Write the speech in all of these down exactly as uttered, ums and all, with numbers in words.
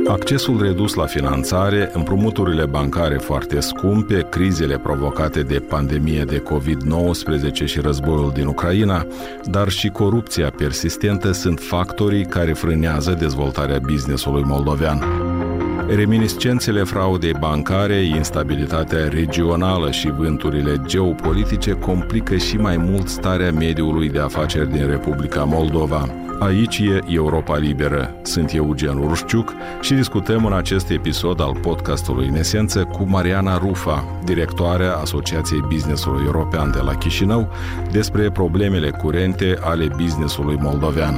Accesul redus la finanțare, împrumuturile bancare foarte scumpe, crizele provocate de pandemie de covid nouăsprezece și războiul din Ucraina, dar și corupția persistentă sunt factorii care frânează dezvoltarea business-ului moldovean. Reminiscențele fraudei bancare, instabilitatea regională și vânturile geopolitice complică și mai mult starea mediului de afaceri din Republica Moldova. Aici e Europa Liberă. Sunt Eugen Urșciuc și discutăm în acest episod al podcastului În Esență cu Mariana Rufa, directoarea Asociației Business-ului European de la Chișinău, despre problemele curente ale business-ului moldovean.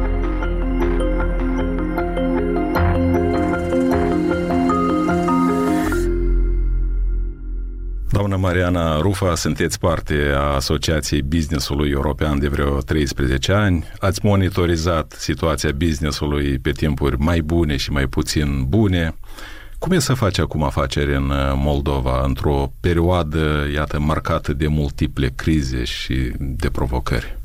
Doamna Mariana Rufa, sunteți parte a Asociației Business-ului European de vreo treisprezece ani. Ați monitorizat situația business-ului pe timpuri mai bune și mai puțin bune. Cum e să faci acum afaceri în Moldova, într-o perioadă, iată, marcată de multiple crize și de provocări?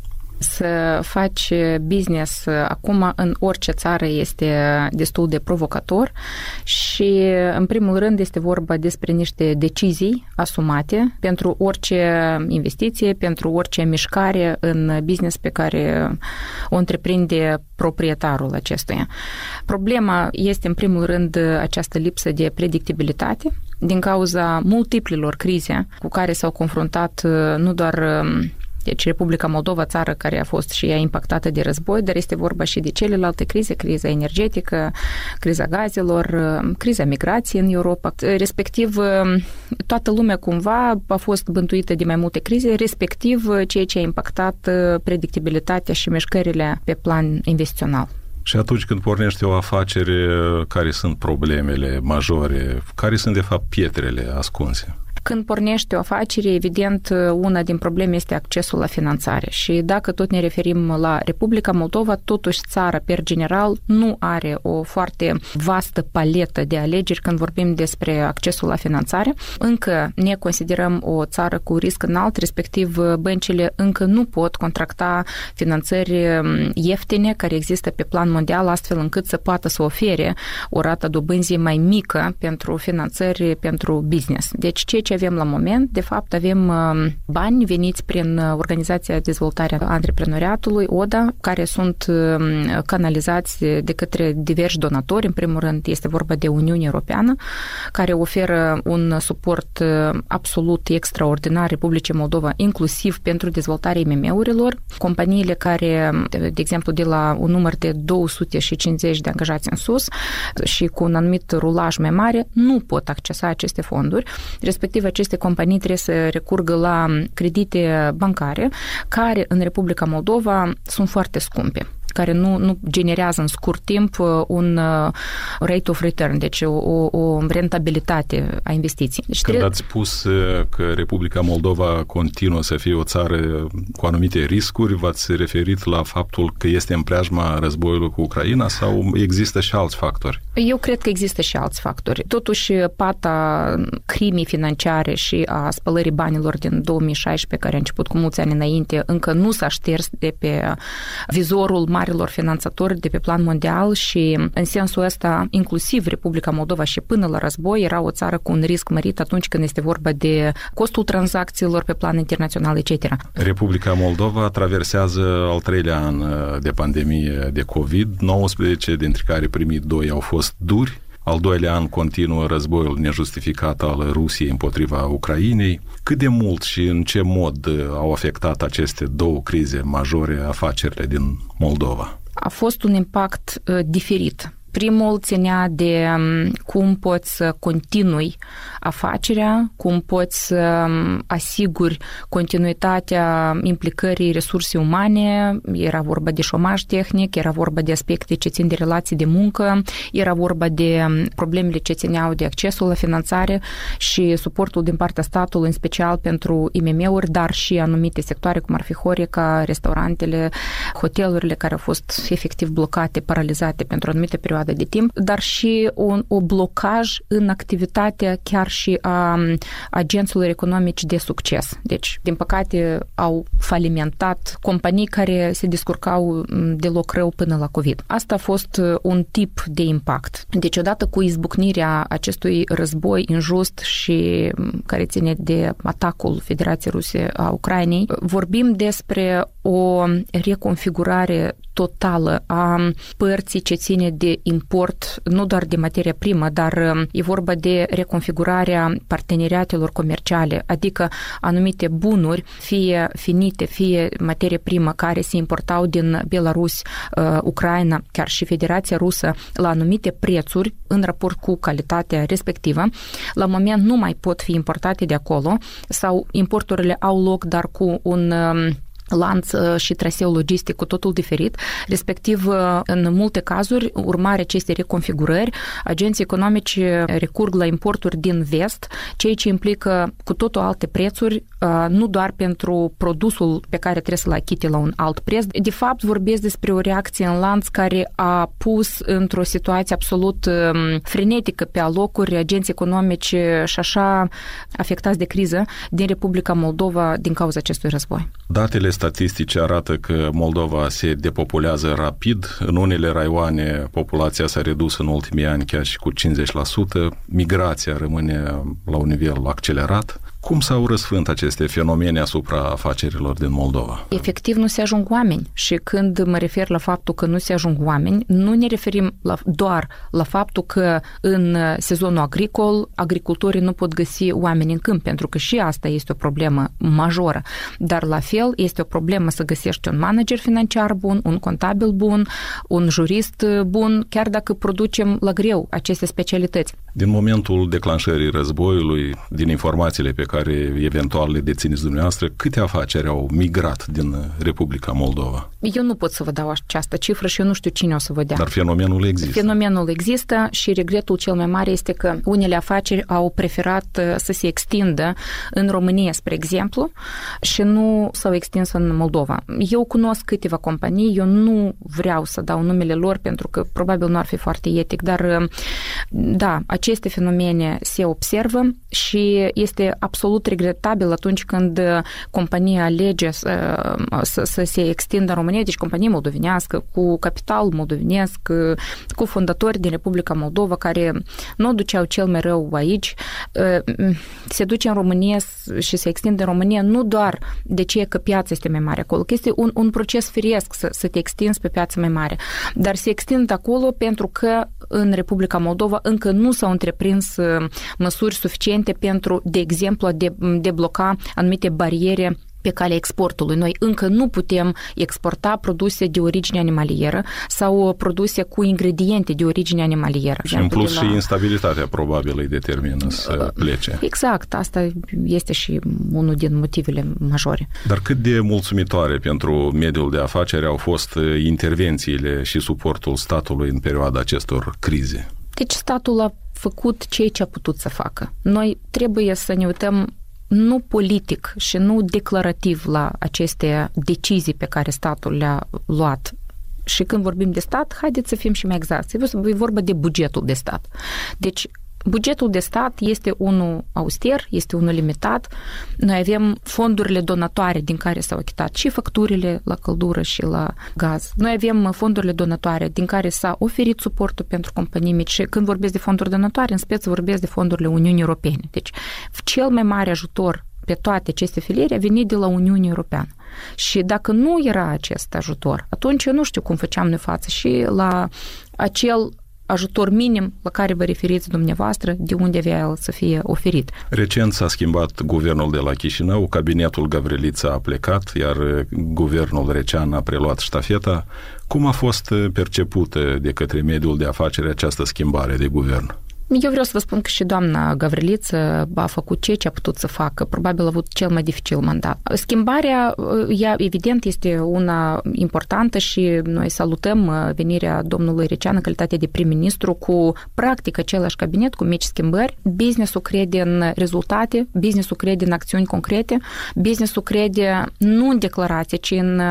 Să faci business acum în orice țară este destul de provocator și, în primul rând, este vorba despre niște decizii asumate pentru orice investiție, pentru orice mișcare în business pe care o întreprinde proprietarul acestuia. Problema este, în primul rând, această lipsă de predictibilitate din cauza multiplelor crize cu care s-au confruntat nu doar Deci Republica Moldova, țară care a fost și ea impactată de război, dar este vorba și de celelalte crize, criza energetică, criza gazelor, criza migrației în Europa. Respectiv, toată lumea cumva a fost bântuită de mai multe crize, respectiv ceea ce a impactat predictibilitatea și mișcările pe plan investițional. Și atunci când pornește o afacere, care sunt problemele majore? Care sunt, de fapt, pietrele ascunse? Când pornește o afacere, evident, una din probleme este accesul la finanțare. Și dacă tot ne referim la Republica Moldova, totuși țara, per general, nu are o foarte vastă paletă de alegeri când vorbim despre accesul la finanțare. Încă ne considerăm o țară cu risc înalt, respectiv băncile încă nu pot contracta finanțări ieftine care există pe plan mondial, astfel încât să poată să ofere o rată dobânzii mai mică pentru finanțări pentru business. Deci, ceea ce avem la moment, de fapt, avem bani veniți prin Organizația de Dezvoltare a Antreprenoriatului, O D A, care sunt canalizați de către diversi donatori. În primul rând, este vorba de Uniunea Europeană, care oferă un suport absolut extraordinar Republicii Moldova, inclusiv pentru dezvoltarea I M M-urilor. Companiile care, de exemplu, de la un număr de două sute cincizeci de angajați în sus și cu un anumit rulaj mai mare, nu pot accesa aceste fonduri. Respectiv, aceste companii trebuie să recurgă la credite bancare, care în Republica Moldova sunt foarte scumpe, care nu, nu generează în scurt timp un rate of return, deci o, o rentabilitate a investiției. Deci Când trebuie... ați spus că Republica Moldova continuă să fie o țară cu anumite riscuri, v-ați referit la faptul că este în preajma războiului cu Ucraina sau există și alți factori? Eu cred că există și alți factori. Totuși, pata crimii financiare și a spălării banilor din două mii șaisprezece, care a început cu mulți ani înainte, încă nu s-a șters de pe vizorul marilor finanțatori de pe plan mondial și, în sensul ăsta, inclusiv Republica Moldova și până la război era o țară cu un risc mărit atunci când este vorba de costul tranzacțiilor pe plan internațional, et cetera. Republica Moldova traversează al treilea an de pandemie de covid nouăsprezece, dintre care primii doi au fost duri. Al doilea an continuă războiul nejustificat al Rusiei împotriva Ucrainei. Cât de mult și în ce mod au afectat aceste două crize majore afacerile din Moldova? A fost un impact uh, diferit. Primul ținea de cum poți să continui afacerea, cum poți să asiguri continuitatea implicării resurse umane, era vorba de șomaj tehnic, era vorba de aspecte ce țin de relații de muncă, era vorba de problemele ce țineau de accesul la finanțare și suportul din partea statului, în special pentru I M M-uri, dar și anumite sectoare, cum ar fi Horeca, restaurantele, hotelurile care au fost efectiv blocate, paralizate pentru o anumită perioadă perioadă de timp, dar și un o blocaj în activitatea chiar și a agenților economici de succes. Deci, din păcate, au falimentat companii care se descurcau deloc rău până la COVID. Asta a fost un tip de impact. Deci, odată cu izbucnirea acestui război injust și care ține de atacul Federației Ruse a Ucrainei, vorbim despre o reconfigurare totală a părții ce ține de import, nu doar de materie primă, dar e vorba de reconfigurarea parteneriatelor comerciale, adică anumite bunuri, fie finite, fie materie primă, care se importau din Belarus, Ucraina, chiar și Federația Rusă, la anumite prețuri în raport cu calitatea respectivă, la moment nu mai pot fi importate de acolo sau importurile au loc, dar cu un lanț și traseu logistic cu totul diferit, respectiv în multe cazuri, urmare acestei reconfigurări, agenții economici recurg la importuri din vest, ceea ce implică cu totul alte prețuri, nu doar pentru produsul pe care trebuie să-l achite la un alt preț. De fapt, vorbesc despre o reacție în lanț care a pus într-o situație absolut frenetică pe alocuri agenții economici și așa afectați de criză din Republica Moldova din cauza acestui război. Datele statistice arată că Moldova se depopulează rapid. În unele raioane populația s-a redus în ultimii ani chiar și cu cincizeci la sută. Migrația rămâne la un nivel accelerat. Cum s-au răsfrânt aceste fenomene asupra afacerilor din Moldova? Efectiv, nu se ajung oameni. Și când mă refer la faptul că nu se ajung oameni, nu ne referim la, doar la faptul că în sezonul agricol agricultorii nu pot găsi oameni în câmp, pentru că și asta este o problemă majoră. Dar la fel este o problemă să găsești un manager financiar bun, un contabil bun, un jurist bun, chiar dacă producem la greu aceste specialități. Din momentul declanșării războiului, din informațiile pe care eventual le dețineți dumneavoastră, câte afaceri au migrat din Republica Moldova? Eu nu pot să vă dau această cifră și eu nu știu cine o să vă dea. Dar fenomenul există. Fenomenul există și regretul cel mai mare este că unele afaceri au preferat să se extindă în România, spre exemplu, și nu s-au extins în Moldova. Eu cunosc câteva companii, eu nu vreau să dau numele lor pentru că probabil nu ar fi foarte etic, dar da, aceste fenomene se observă și este absolut regretabil atunci când compania alege să, să, să se extindă în România, deci companie moldovenească, cu capital moldovenesc, cu fondatori din Republica Moldova, care nu o duceau cel mai rău aici, se duce în România și se extinde în România nu doar de ce că piața este mai mare acolo, că este un, un proces firesc să, să te extinzi pe piața mai mare, dar se extind acolo pentru că în Republica Moldova încă nu s-au întreprins măsuri suficiente pentru, de exemplu, a de, debloca anumite bariere pe calea exportului. Noi încă nu putem exporta produse de origine animalieră sau produse cu ingrediente de origine animalieră. Și în plus la... și instabilitatea probabil îi determină să plece. Exact, asta este și unul din motivele majore. Dar cât de mulțumitoare pentru mediul de afaceri au fost intervențiile și suportul statului în perioada acestor crize? Deci statul a făcut ceea ce a putut să facă. Noi trebuie să ne uităm nu politic și nu declarativ la aceste decizii pe care statul le-a luat. Și când vorbim de stat, haideți să fim și mai exacti. E vorba de bugetul de stat. Deci, bugetul de stat este unul auster, este unul limitat. Noi avem fondurile donatoare din care s-au achitat și facturile la căldură și la gaz. Noi avem fondurile donatoare din care s-a oferit suportul pentru companii mici și când vorbesc de fonduri donatoare, în speță vorbesc de fondurile Uniunii Europene. Deci, cel mai mare ajutor pe toate aceste filiere a venit de la Uniunea Europeană. Și dacă nu era acest ajutor, atunci eu nu știu cum făceam noi față și la acel ajutor minim la care vă referiți dumneavoastră, de unde avea el să fie oferit. Recent s-a schimbat guvernul de la Chișinău, cabinetul Gavrilița a plecat, iar guvernul Recean a preluat ștafeta. Cum a fost percepută de către mediul de afaceri această schimbare de guvern? Eu vreau să vă spun că și doamna Gavriliță a făcut ce, ce a putut să facă. Probabil a avut cel mai dificil mandat. Schimbarea, ea, evident, este una importantă și noi salutăm venirea domnului Recean în calitate de prim-ministru cu practic același cabinet, cu mici schimbări. Business-ul crede în rezultate, business-ul crede în acțiuni concrete, business-ul crede nu în declarație, ci în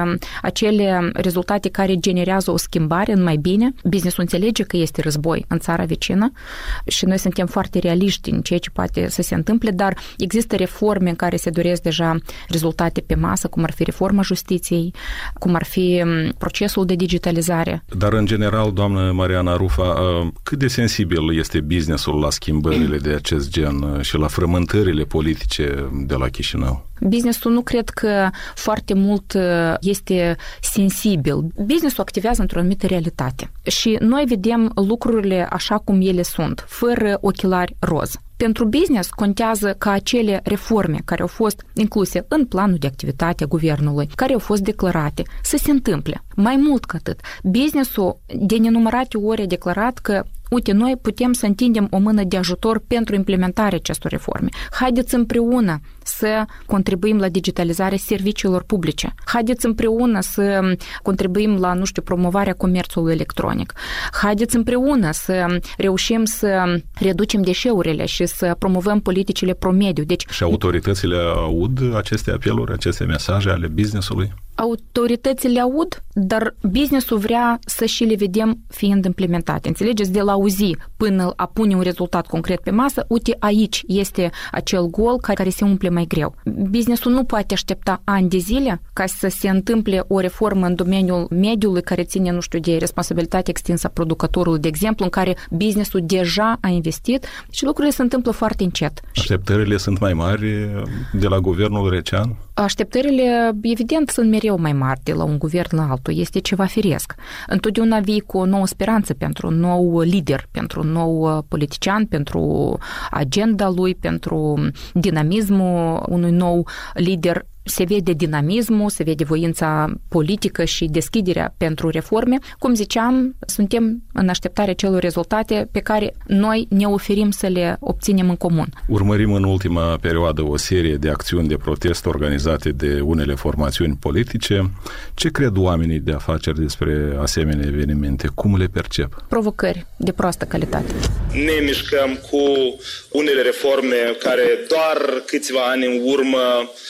acele rezultate care generează o schimbare în mai bine. Business-ul înțelege că este război în țara vecină și noi suntem foarte realiști în ceea ce poate să se întâmple, dar există reforme în care se doresc deja rezultate pe masă, cum ar fi reforma justiției, cum ar fi procesul de digitalizare. Dar, în general, doamnă Mariana Rufa, cât de sensibil este business-ul la schimbările de acest gen și la frământările politice de la Chișinău? Business-ul nu cred că foarte mult este sensibil. Business-ul activează într-o anumită realitate și noi vedem lucrurile așa cum ele sunt, fără ochelari roz. Pentru business contează ca acele reforme care au fost incluse în planul de activitate a guvernului, care au fost declarate, să se întâmple. Mai mult ca atât, business-ul de nenumărate ori a declarat că uite, noi putem să întindem o mână de ajutor pentru implementarea acestor reforme. Haideți împreună să contribuim la digitalizarea serviciilor publice. Haideți împreună să contribuim la, nu știu, promovarea comerțului electronic. Haideți împreună să reușim să reducem deșeurile și să promovăm politicile pro-mediu. Deci, și autoritățile aud aceste apeluri, aceste mesaje ale business-ului? Autoritățile aud, dar business-ul vrea să și le vedem fiind implementate. Înțelegeți? De la auzi până a pune un rezultat concret pe masă, uite, aici este acel gol care se umple mai greu. Business-ul nu poate aștepta ani de zile ca să se întâmple o reformă în domeniul mediului care ține, nu știu, de responsabilitatea extinsă a producătorului, de exemplu, în care business-ul deja a investit și lucrurile se întâmplă foarte încet. Așteptările sunt mai mari de la guvernul Recean? Așteptările, evident, sunt mereu mai mari de la un guvern la altul. Este ceva firesc. Întotdeauna vii cu o nouă speranță pentru un nou lider, pentru un nou politician, pentru agenda lui, pentru dinamismul unui nou lider. Se vede dinamismul, se vede voința politică și deschiderea pentru reforme. Cum ziceam, suntem în așteptarea celor rezultate pe care noi ne oferim să le obținem în comun. Urmărim în ultima perioadă o serie de acțiuni de protest organizate de unele formațiuni politice. Ce cred oamenii de afaceri despre asemenea evenimente? Cum le percep? Provocări de proastă calitate. Ne mișcăm cu unele reforme care doar câțiva ani în urmă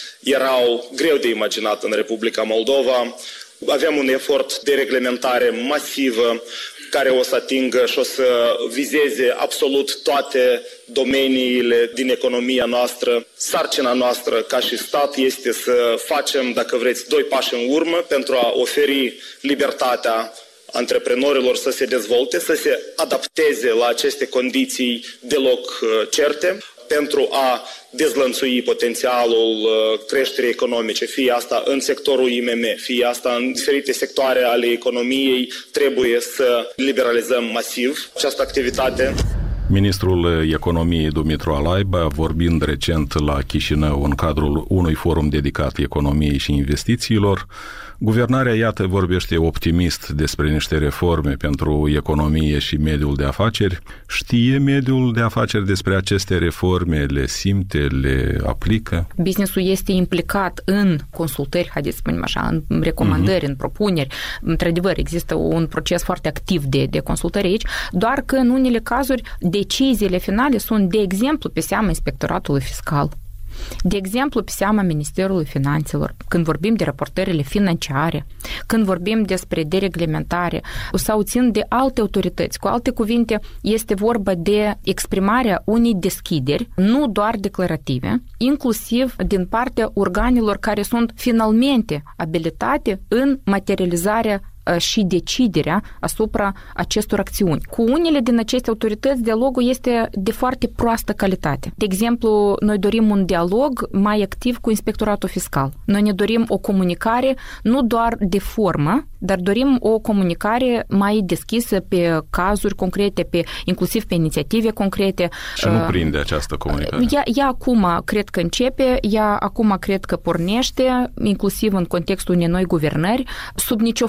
erau greu de imaginat în Republica Moldova. Aveam un efort de reglementare masivă care o să atingă și o să vizeze absolut toate domeniile din economia noastră. Sarcina noastră ca și stat este să facem, dacă vreți, doi pași în urmă pentru a oferi libertatea antreprenorilor să se dezvolte, să se adapteze la aceste condiții deloc certe, pentru a dezlănțui potențialul creșterii economice, fie asta în sectorul I M M, fie asta în diferite sectoare ale economiei, trebuie să liberalizăm masiv această activitate. Ministrul Economiei Dumitru Alaiba, vorbind recent la Chișinău în cadrul unui forum dedicat economiei și investițiilor, guvernarea, iată, vorbește optimist despre niște reforme pentru economie și mediul de afaceri. Știe mediul de afaceri despre aceste reforme? Le simte? Le aplică? Businessul este implicat în consultări, haideți să spunem așa, în recomandări, uh-huh. în propuneri. Într-adevăr, există un proces foarte activ de, de consultări aici, doar că în unele cazuri deciziile finale sunt, de exemplu, pe seama Inspectoratului Fiscal. De exemplu, pe seama Ministerului Finanțelor, când vorbim de raportările financiare, când vorbim despre dereglementare sau țin de alte autorități. Cu alte cuvinte, este vorba de exprimarea unei deschideri, nu doar declarative, inclusiv din partea organelor care sunt finalmente abilitate în materializarea și deciderea asupra acestor acțiuni. Cu unele din aceste autorități, dialogul este de foarte proastă calitate. De exemplu, noi dorim un dialog mai activ cu Inspectoratul Fiscal. Noi ne dorim o comunicare nu doar de formă, dar dorim o comunicare mai deschisă pe cazuri concrete, pe, inclusiv pe inițiative concrete. Și nu prinde această comunicare. Ea, ea acum cred că începe, ea acum cred că pornește, inclusiv în contextul unei noi guvernări. Sub nicio formă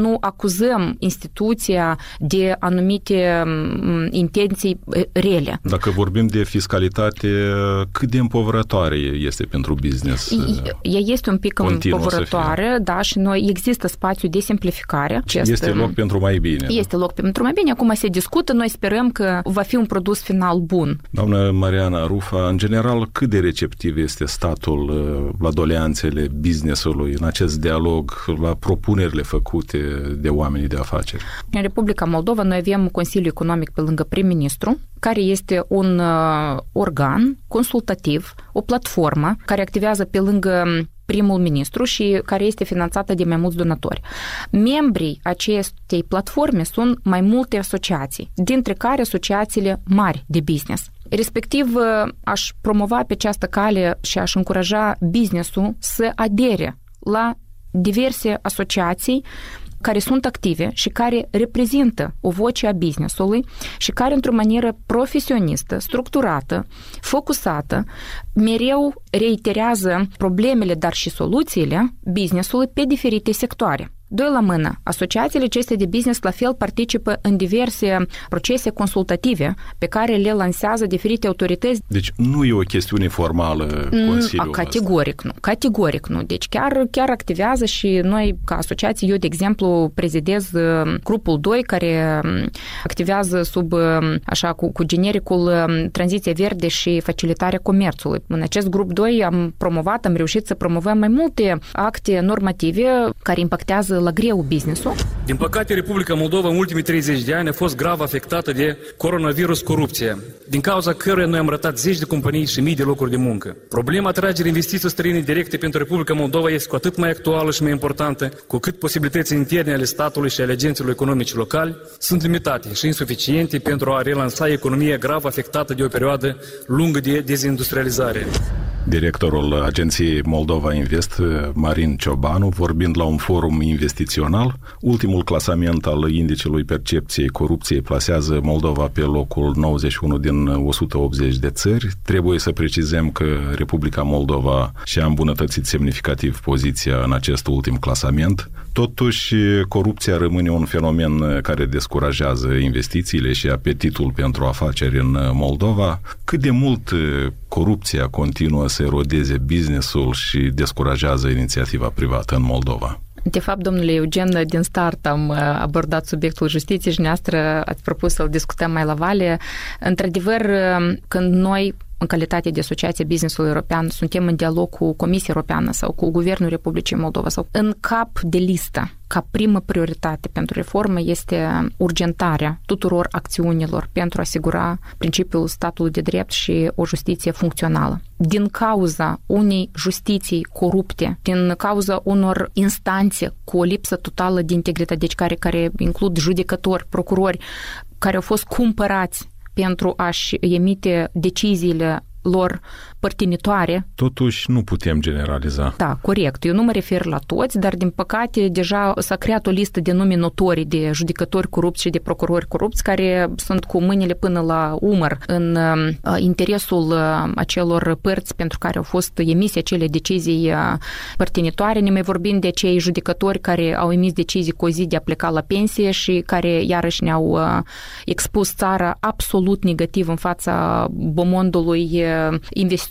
nu acuzăm instituția de anumite intenții rele. Dacă vorbim de fiscalitate, cât de împovărătoare este pentru business? Ea este un pic împovărătoare, da, și noi există spațiu de simplificare. Este, este loc pentru mai bine. Este da? loc pentru mai bine. Acum se discută, noi sperăm că va fi un produs final bun. Doamnă Mariana Rufa, în general, cât de receptiv este statul la doleanțele business-ului, în acest dialog, la propunerile făcute de oamenii de afaceri? În Republica Moldova noi avem Consiliul Economic pe lângă prim-ministru, care este un uh, organ consultativ, o platformă care activează pe lângă primul ministru și care este finanțată de mai mulți donatori. Membrii acestei platforme sunt mai multe asociații, dintre care asociațiile mari de business. Respectiv, aș promova pe această cale și aș încuraja business-ul să adere la diverse asociații care sunt active și care reprezintă o voce a business-ului și care, într-o manieră profesionistă, structurată, focusată, mereu reiterează problemele, dar și soluțiile business-ului pe diferite sectoare. Doi la mână, asociațiile acestea de business la fel participă în diverse procese consultative pe care le lansează diferite autorități. Deci nu e o chestiune formală Consiliul Categoric ăsta. nu, categoric nu. Deci chiar, chiar activează și noi ca asociație, eu de exemplu prezidez grupul doi care activează sub, așa, cu, cu genericul tranziție verde și facilitarea comerțului. În acest grup doi am promovat, am reușit să promovăm mai multe acte normative care impactează la greu business-ul. Din păcate, Republica Moldova în ultimii treizeci de ani a fost grav afectată de coronavirus corupție, din cauza căruia noi am ratat zeci de companii și mii de locuri de muncă. Problema atragerii investiții străine directe pentru Republica Moldova este cu atât mai actuală și mai importantă, cu cât posibilitățile interne ale statului și ale agenților economici locali sunt limitate și insuficiente pentru a relansa economia grav afectată de o perioadă lungă de dezindustrializare. Directorul Agenției Moldova Invest, Marin Ciobanu, vorbind la un forum investițional, ultimul clasament al indicelui percepției corupției plasează Moldova pe locul nouăzeci și unu din o sută optzeci de țări. Trebuie să precizăm că Republica Moldova și-a îmbunătățit semnificativ poziția în acest ultim clasament. Totuși, corupția rămâne un fenomen care descurajează investițiile și apetitul pentru afaceri în Moldova. Cât de mult corupția continuă să erodeze business-ul și descurajează inițiativa privată în Moldova? De fapt, domnule Eugen, din start am abordat subiectul justiției și noastră ați propus să-l discutăm mai la vale. Într-adevăr, când noi, în calitate de Asociație Business-ului European, suntem în dialog cu Comisia Europeană sau cu Guvernul Republicii Moldova sau în cap de listă, ca primă prioritate pentru reformă este urgentarea tuturor acțiunilor pentru a asigura principiul statului de drept și o justiție funcțională. Din cauza unei justiții corupte, din cauza unor instanțe cu o lipsă totală de integritate, deci care, care includ judecători, procurori, care au fost cumpărați pentru a-și emite deciziile lor părtinitoare. Totuși nu putem generaliza. Da, corect. Eu nu mă refer la toți, dar din păcate deja s-a creat o listă de nume notorii de judecători corupți și de procurori corupți care sunt cu mâinile până la umăr în uh, interesul uh, acelor părți pentru care au fost emise acele decizii uh, părtinitoare. Ne mai vorbim de cei judecători care au emis decizii cu o zi de a pleca la pensie și care iarăși ne-au uh, expus țara absolut negativ în fața bomondului uh, investițional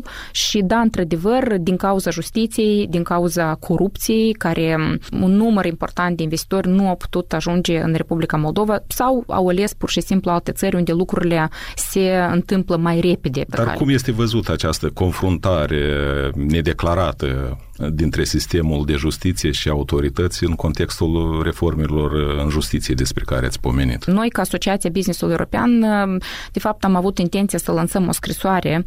și da, într-adevăr, din cauza justiției, din cauza corupției, care un număr important de investitori nu au putut ajunge în Republica Moldova sau au ales pur și simplu alte țări unde lucrurile se întâmplă mai repede. Dar care... cum este văzută această confruntare nedeclarată dintre sistemul de justiție și autorități în contextul reformelor în justiție despre care ați pomenit? Noi, ca Asociația Business-ului European, de fapt am avut intenția să lansăm o scrisoare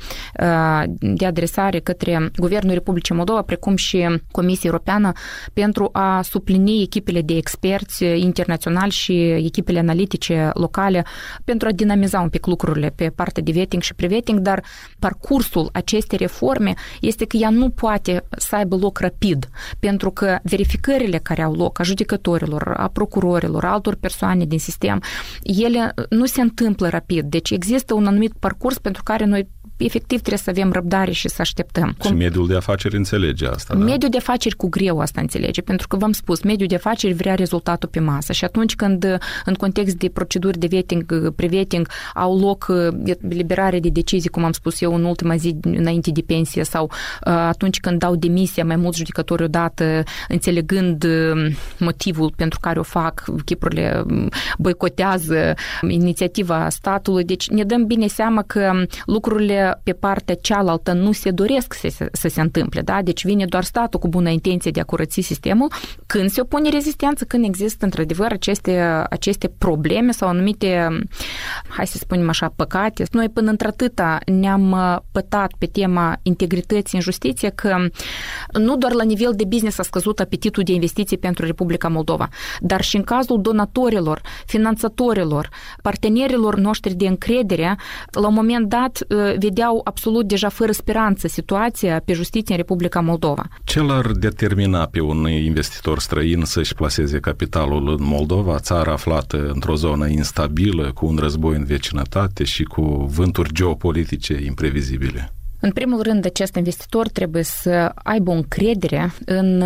de adresare către Guvernul Republicii Moldova, precum și Comisia Europeană, pentru a suplini echipele de experți internaționali și echipele analitice locale, pentru a dinamiza un pic lucrurile pe partea de vetting și pre-vetting, dar parcursul acestei reforme este că ea nu poate să aibă loc rapid, pentru că verificările care au loc a judecătorilor, a procurorilor, a altor persoane din sistem, ele nu se întâmplă rapid. Deci există un anumit parcurs pentru care noi efectiv trebuie să avem răbdare și să așteptăm. Și mediul de afaceri înțelege asta, da? Mediul de afaceri cu greu asta înțelege, pentru că v-am spus, mediul de afaceri vrea rezultatul pe masă și atunci când în context de proceduri de vetting, pre-vetting au loc eliberare de decizii, cum am spus eu, în ultima zi înainte de pensie sau atunci când dau demisia mai mulți judecători odată, înțelegând motivul pentru care o fac, chipurile boicotează inițiativa statului, deci ne dăm bine seama că lucrurile pe partea cealaltă nu se doresc să se, să se întâmple, da? Deci vine doar statul cu bună intenție de a curăți sistemul, când se opune rezistență, când există într-adevăr aceste, aceste probleme sau anumite, hai să spunem așa, păcate. Noi până într-atâta ne-am pătat pe tema integrității în justiție că nu doar la nivel de business a scăzut apetitul de investiții pentru Republica Moldova, dar și în cazul donatorilor, finanțatorilor, partenerilor noștri de încredere, la un moment dat vedeau absolut deja fără speranță situația pe justiție în Republica Moldova. Ce l-ar determina pe un investitor străin să-și plaseze capitalul în Moldova, țară aflată într-o zonă instabilă, cu un război în vecinătate și cu vânturi geopolitice imprevizibile? În primul rând, acest investitor trebuie să aibă o încredere în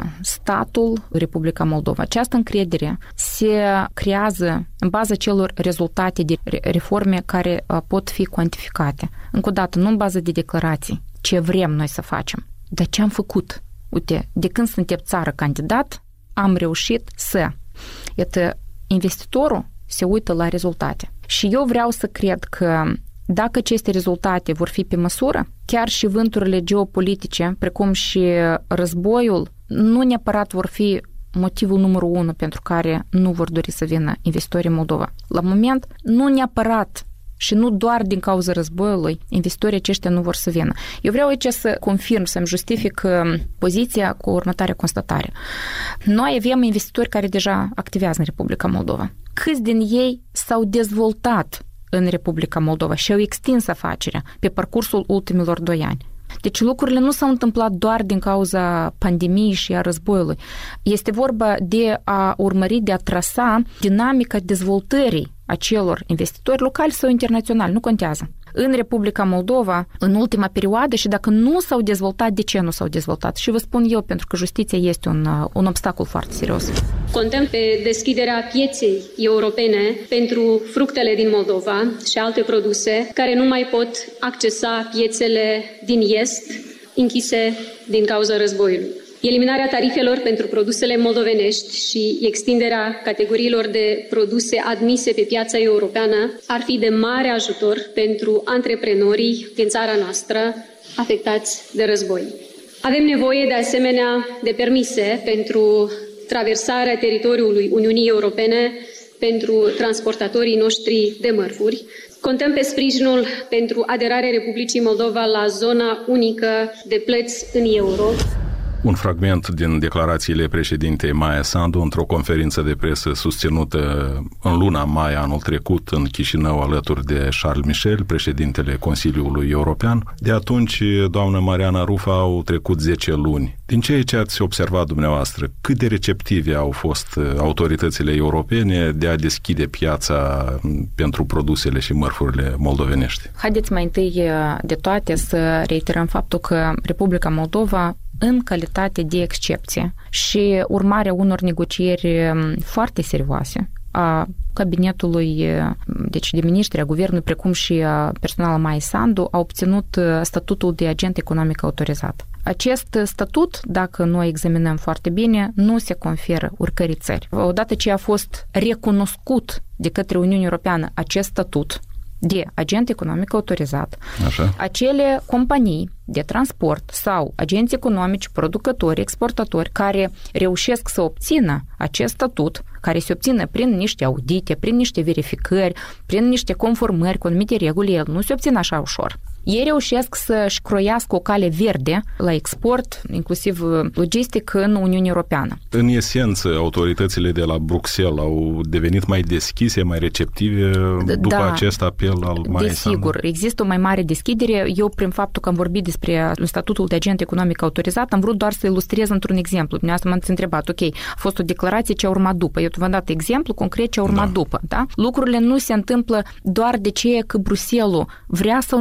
statul Republica Moldova. Această încredere se creează în baza celor rezultate de reforme care pot fi cuantificate. Încă o dată, nu în bază de declarații, ce vrem noi să facem, dar ce am făcut. Uite, de când suntem țară candidat, am reușit să... Iată, investitorul se uită la rezultate. Și eu vreau să cred că dacă aceste rezultate vor fi pe măsură, chiar și vânturile geopolitice, precum și războiul, nu neapărat vor fi motivul numărul unu pentru care nu vor dori să vină investitorii în Moldova. La moment, nu neapărat și nu doar din cauza războiului, investitorii aceștia nu vor să vină. Eu vreau aici să confirm, să-mi justific poziția cu următoarea constatare. Noi avem investitori care deja activează în Republica Moldova. Câți din ei s-au dezvoltat în Republica Moldova și au extins afacerea pe parcursul ultimilor doi ani. Deci lucrurile nu s-au întâmplat doar din cauza pandemiei și a războiului. Este vorba de a urmări, de a trasa dinamica dezvoltării acelor investitori locali sau internaționali, nu contează. În Republica Moldova, în ultima perioadă, și dacă nu s-au dezvoltat, de ce nu s-au dezvoltat? Și vă spun eu, pentru că justiția este un, un obstacol foarte serios. Contăm pe deschiderea pieței europene pentru fructele din Moldova și alte produse care nu mai pot accesa piețele din est, închise din cauza războiului. Eliminarea tarifelor pentru produsele moldovenești și extinderea categoriilor de produse admise pe piața europeană ar fi de mare ajutor pentru antreprenorii din țara noastră afectați de război. Avem nevoie de asemenea de permise pentru traversarea teritoriului Uniunii Europene pentru transportatorii noștri de mărfuri. Contăm pe sprijinul pentru aderarea Republicii Moldova la zona unică de plăți în euro. Un fragment din declarațiile președintei Maia Sandu într-o conferință de presă susținută în luna mai anul trecut în Chișinău alături de Charles Michel, președintele Consiliului European. De atunci, doamnă Mariana Rufa, au trecut zece luni. Din ceea ce ați observat dumneavoastră, cât de receptive au fost autoritățile europene de a deschide piața pentru produsele și mărfurile moldovenești? Haideți mai întâi de toate să reiterăm faptul că Republica Moldova, în calitate de excepție și urmarea unor negocieri foarte serioase a cabinetului, deci de miniștri, a guvernului, precum și a personalului Maia Sandu, a obținut statutul de agent economic autorizat. Acest statut, dacă noi examinăm foarte bine, nu se conferă oricărei țări. Odată ce a fost recunoscut de către Uniunea Europeană acest statut de agent economic autorizat, așa, acele companii de transport sau agenți economici, producători, exportatori care reușesc să obțină acest statut, care se obțină prin niște audite, prin niște verificări, prin niște conformări cu anumite reguli, el nu se obține așa ușor. Ei reușesc să-și croiască o cale verde la export, inclusiv logistic, în Uniunea Europeană. În esență, autoritățile de la Bruxelles au devenit mai deschise, mai receptive după da, acest apel al Maia Sandu? Desigur, există o mai mare deschidere. Eu, prin faptul că am vorbit despre statutul de agent economic autorizat, am vrut doar să ilustrez într-un exemplu. Dumneavoastră m-ați întrebat, ok, a fost o declarație, ce a urmat după. Eu v-am dat exemplu concret ce a urmat da. după. Da? Lucrurile nu se întâmplă doar de ce că Bruxelles vrea sau nu vrea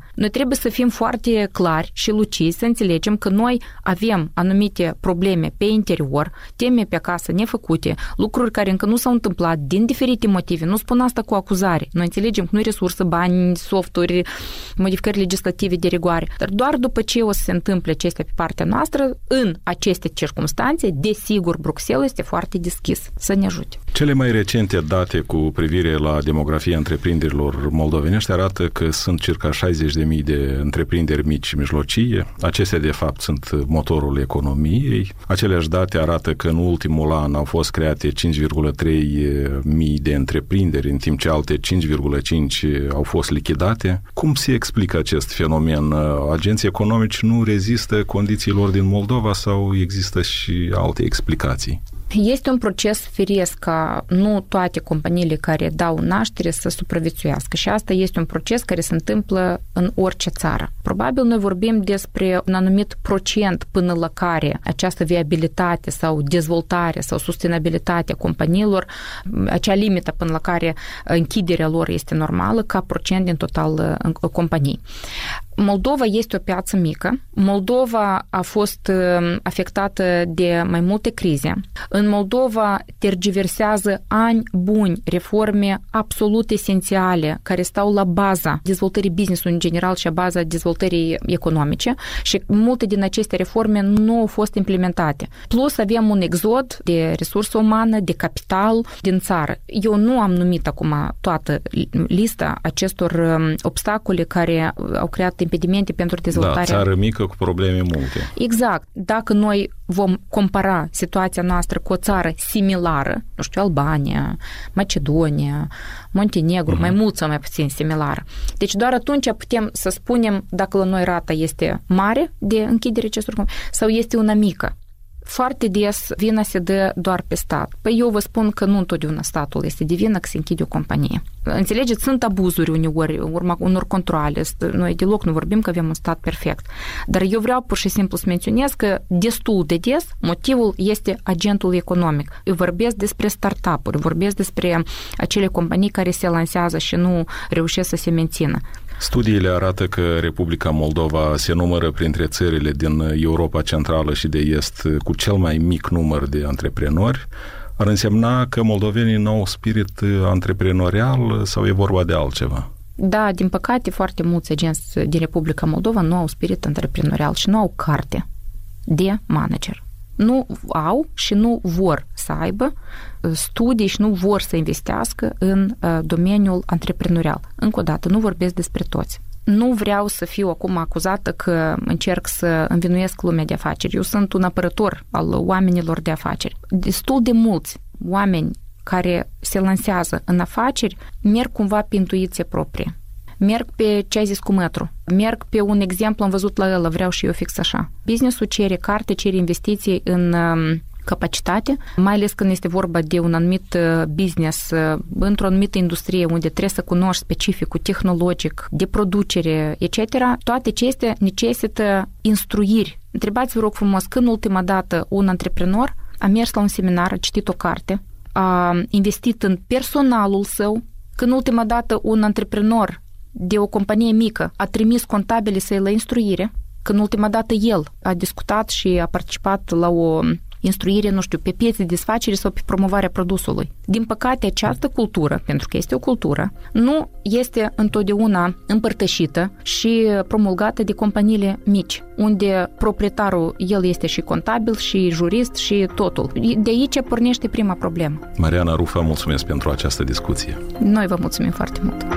Noi trebuie să fim foarte clari și lucizi, să înțelegem că noi avem anumite probleme pe interior, teme pe acasă nefăcute, lucruri care încă nu s-au întâmplat din diferite motive. Nu spun asta cu acuzare. Noi înțelegem că nu-i resursă, bani, softuri, modificări legislative de rigoare. Dar doar după ce o să se întâmple acestea pe partea noastră, în aceste circumstanțe, desigur, Bruxelles este foarte deschis să ne ajute. Cele mai recente date cu privire la demografia întreprinderilor moldovenești arată că sunt circa șaizeci de mii de întreprinderi mici și mijlocii. Acestea, de fapt, sunt motorul economiei. Aceleași date arată că în ultimul an au fost create cinci virgulă trei mii de întreprinderi, în timp ce alte cinci virgulă cinci au fost lichidate. Cum se explică acest fenomen? Agenții economici nu rezistă condițiilor din Moldova sau există și alte explicații? Este un proces firesc ca nu toate companiile care dau naștere să supraviețuiască și asta este un proces care se întâmplă în orice țară. Probabil noi vorbim despre un anumit procent până la care această viabilitate sau dezvoltare sau sustenabilitate a companiilor, acea limită până la care închiderea lor este normală ca procent din total companii. Moldova este o piață mică. Moldova a fost afectată de mai multe crize. În Moldova tergiversează ani buni reforme absolut esențiale care stau la baza dezvoltării business-ului în general și a baza dezvoltării economice și multe din aceste reforme nu au fost implementate. Plus avem un exod de resursă umană, de capital din țară. Eu nu am numit acum toată lista acestor obstacole care au creat impedimente pentru dezvoltarea. Da, țară mică cu probleme multe. Exact. Dacă noi vom compara situația noastră cu o țară similară, nu știu, Albania, Macedonia, Montenegru, uh-huh. mai mult sau mai puțin similară. Deci doar atunci putem să spunem dacă la noi rata este mare de închidere acestor companii sau este una mică. Foarte des vina se dă doar pe stat. Păi eu vă spun că nu întotdeauna statul este de vină că se închide o companie. Înțelegeți? Sunt abuzuri uneori, urma unor controale. Noi deloc nu vorbim că avem un stat perfect. Dar eu vreau pur și simplu să menționez că destul de des motivul este agentul economic. Eu vorbesc despre startup-uri, vorbesc despre acele companii care se lansează și nu reușesc să se mențină. Studiile arată că Republica Moldova se numără printre țările din Europa Centrală și de Est cu cel mai mic număr de antreprenori. Ar însemna că moldovenii nu au spirit antreprenorial sau e vorba de altceva? Da, din păcate, foarte mulți agenți din Republica Moldova nu au spirit antreprenorial și nu au carte de manager. Nu au și nu vor să aibă studii și nu vor să investească în domeniul antreprenorial. Încă o dată, nu vorbesc despre toți. Nu vreau să fiu acum acuzată că încerc să învinuiesc lumea de afaceri. Eu sunt un apărător al oamenilor de afaceri. Destul de mulți oameni care se lansează în afaceri merg cumva pe intuiție proprie. Merg pe ce ai zis cu metru. Merg pe un exemplu, am văzut la el, vreau și eu fix așa. Business-ul cere carte, cere investiții în capacitate, mai ales când este vorba de un anumit business într-o anumită industrie unde trebuie să cunoști specificul tehnologic, de producere, et cetera. Toate acestea necesită instruiri. Întrebați-vă, rog frumos, când ultima dată un antreprenor a mers la un seminar, a citit o carte, a investit în personalul său, când ultima dată un antreprenor de o companie mică a trimis contabile să-i la instruire, când ultima dată el a discutat și a participat la o instruire, nu știu, pe piețe de desfacere sau pe promovarea produsului. Din păcate, această cultură, pentru că este o cultură, nu este întotdeauna împărtășită și promulgată de companiile mici, unde proprietarul, el este și contabil, și jurist, și totul. De aici pornește prima problemă. Mariana Rufa, mulțumesc pentru această discuție. Noi vă mulțumim foarte mult.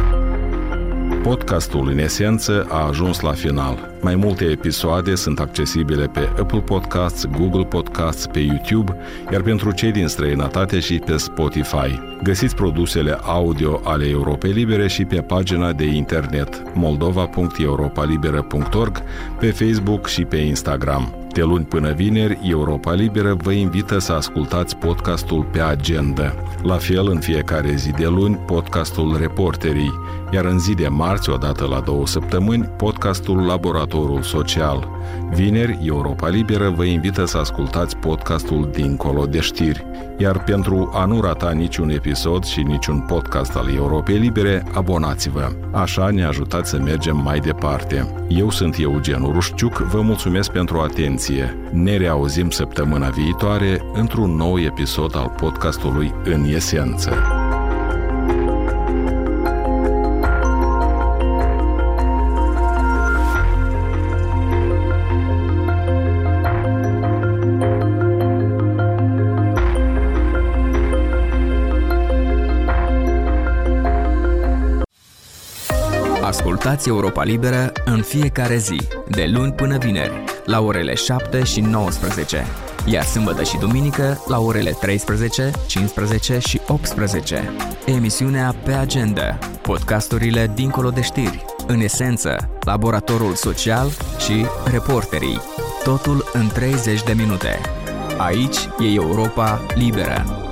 Podcastul, în esență, a ajuns la final. Mai multe episoade sunt accesibile pe Apple Podcasts, Google Podcasts, pe YouTube, iar pentru cei din străinătate și pe Spotify. Găsiți produsele audio ale Europei Libere și pe pagina de internet moldova punct europa liberă punct org, pe Facebook și pe Instagram. De luni până vineri, Europa Liberă vă invită să ascultați podcastul Pe Agenda. La fel, în fiecare zi de luni, podcastul Reporterii, iar în zi de marți, odată la două săptămâni, podcastul Laboratorul Social. Vineri, Europa Liberă vă invită să ascultați podcastul Dincolo de Știri. Iar pentru a nu rata niciun episod și niciun podcast al Europei Libere, abonați-vă. Așa ne ajutați să mergem mai departe. Eu sunt Eugen Urușciuc, vă mulțumesc pentru atenție. Ne reauzim săptămâna viitoare într-un nou episod al podcastului În Esență. Ascultați Europa Liberă în fiecare zi, de luni până vineri, la orele șapte și nouăsprezece, iar sâmbătă și duminică la orele treisprezece, cincisprezece și optsprezece. Emisiunea Pe Agenda, podcasturile Dincolo de Știri, În Esență, Laboratorul Social și Reporterii. Totul în treizeci de minute. Aici e Europa Liberă.